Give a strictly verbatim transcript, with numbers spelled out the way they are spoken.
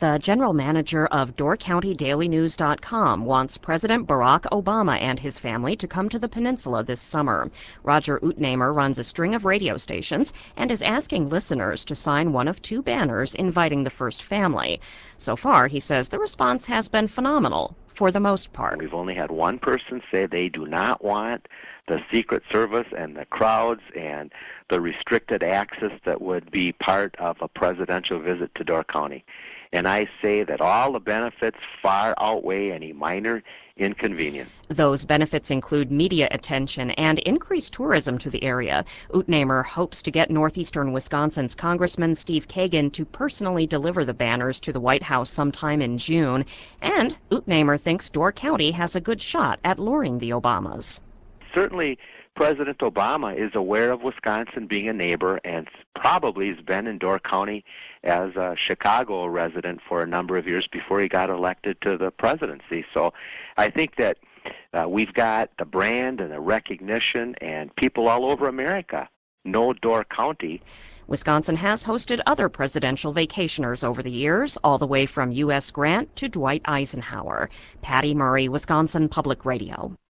The general manager of Door County Daily News dot com wants President Barack Obama and his family to come to the peninsula this summer. Roger Utnamer runs a string of radio stations and is asking listeners to sign one of two banners inviting the first family. So far, he says the response has been phenomenal, for the most part. We've only had one person say they do not want the Secret Service and the crowds and the restricted access that would be part of a presidential visit to Door County. And I say that all the benefits far outweigh any minor inconvenience. Those benefits include media attention and increased tourism to the area. Utnamer hopes to get northeastern Wisconsin's Congressman Steve Kagan to personally deliver the banners to the White House sometime in June. And Utnamer thinks Door County has a good shot at luring the Obamas. Certainly, President Obama is aware of Wisconsin being a neighbor and probably has been in Door County as a Chicago resident for a number of years before he got elected to the presidency. So I think that uh, we've got the brand and the recognition, and people all over America know Door County. Wisconsin has hosted other presidential vacationers over the years, all the way from U S Grant to Dwight Eisenhower. Patty Murray, Wisconsin Public Radio.